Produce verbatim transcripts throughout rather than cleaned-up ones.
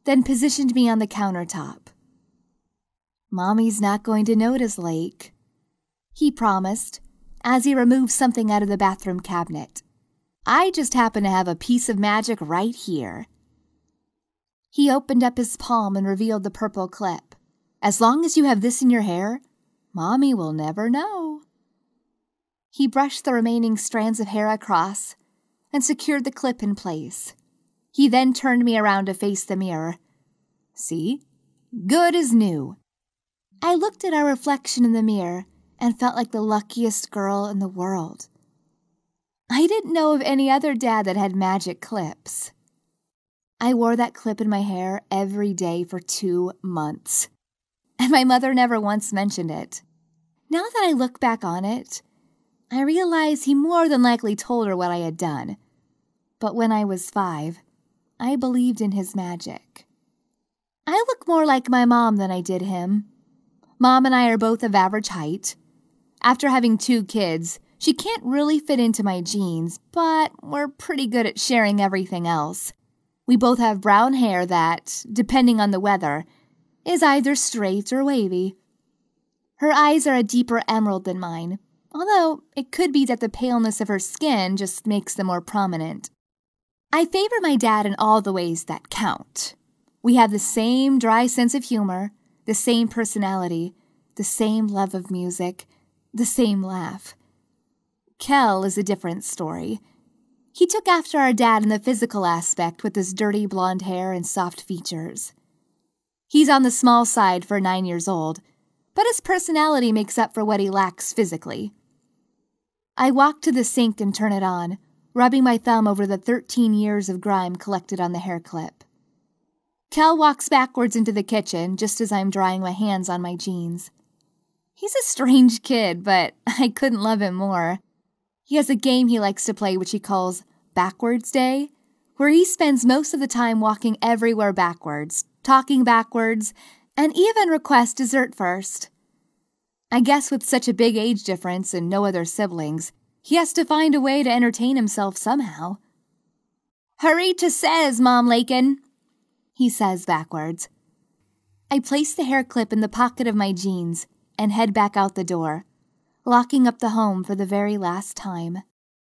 then positioned me on the countertop. "Mommy's not going to notice, Lake," he promised as he removed something out of the bathroom cabinet. "I just happen to have a piece of magic right here." He opened up his palm and revealed the purple clip. "As long as you have this in your hair, Mommy will never know." He brushed the remaining strands of hair across and secured the clip in place. He then turned me around to face the mirror. "See? Good as new." I looked at our reflection in the mirror and felt like the luckiest girl in the world. I didn't know of any other dad that had magic clips. I wore that clip in my hair every day for two months, and my mother never once mentioned it. Now that I look back on it, I realize he more than likely told her what I had done. But when I was five, I believed in his magic. I look more like my mom than I did him. Mom and I are both of average height. After having two kids, she can't really fit into my jeans, but we're pretty good at sharing everything else. We both have brown hair that, depending on the weather, is either straight or wavy. Her eyes are a deeper emerald than mine, although it could be that the paleness of her skin just makes them more prominent. I favor my dad in all the ways that count. We have the same dry sense of humor, the same personality, the same love of music, the same laugh. Kel is a different story. He took after our dad in the physical aspect with his dirty blonde hair and soft features. He's on the small side for nine years old, but his personality makes up for what he lacks physically. I walk to the sink and turn it on, rubbing my thumb over the thirteen years of grime collected on the hair clip. Kel walks backwards into the kitchen just as I'm drying my hands on my jeans. He's a strange kid, but I couldn't love him more. He has a game he likes to play which he calls Backwards Day, where he spends most of the time walking everywhere backwards, talking backwards, and even requests dessert first. I guess with such a big age difference and no other siblings, he has to find a way to entertain himself somehow. "Hurry to says, Mom Lakin," he says backwards. I place the hair clip in the pocket of my jeans and head back out the door, locking up the home for the very last time.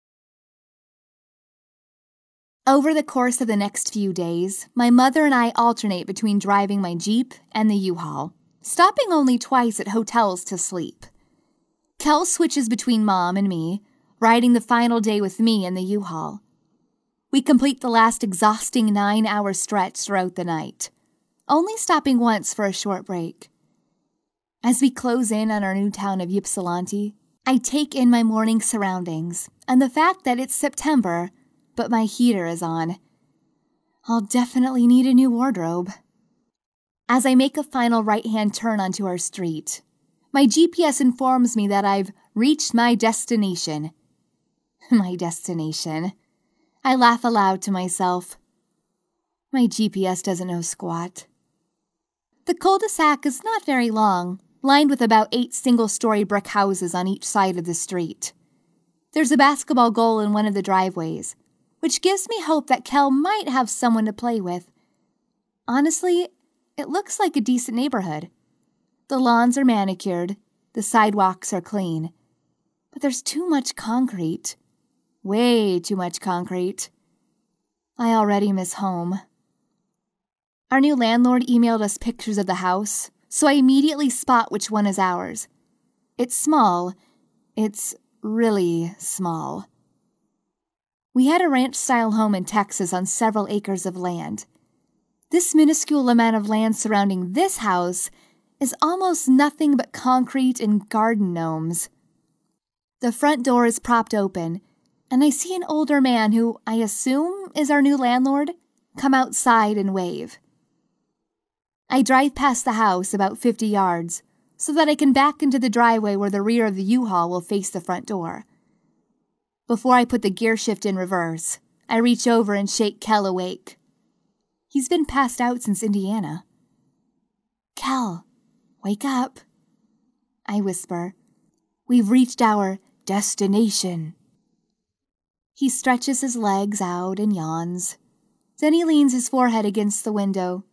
Over the course of the next few days, my mother and I alternate between driving my Jeep and the U-Haul, stopping only twice at hotels to sleep. Kel switches between Mom and me, riding the final day with me in the U-Haul. We complete the last exhausting nine-hour stretch throughout the night, only stopping once for a short break. As we close in on our new town of Ypsilanti, I take in my morning surroundings and the fact that it's September, but my heater is on. I'll definitely need a new wardrobe. As I make a final right-hand turn onto our street, my G P S informs me that I've reached my destination. My destination. I laugh aloud to myself. My G P S doesn't know squat. The cul-de-sac is not very long, lined with about eight single-story brick houses on each side of the street. There's a basketball goal in one of the driveways, which gives me hope that Kel might have someone to play with. Honestly, it looks like a decent neighborhood. The lawns are manicured, the sidewalks are clean, but there's too much concrete. Way too much concrete. I already miss home. Our new landlord emailed us pictures of the house, so I immediately spot which one is ours. It's small. It's really small. We had a ranch-style home in Texas on several acres of land. This minuscule amount of land surrounding this house is almost nothing but concrete and garden gnomes. The front door is propped open, and I see an older man who I assume is our new landlord come outside and wave. I drive past the house about fifty yards so that I can back into the driveway where the rear of the U-Haul will face the front door. Before I put the gear shift in reverse, I reach over and shake Kel awake. He's been passed out since Indiana. "Kel, wake up," I whisper. "We've reached our destination." He stretches his legs out and yawns. Then he leans his forehead against the window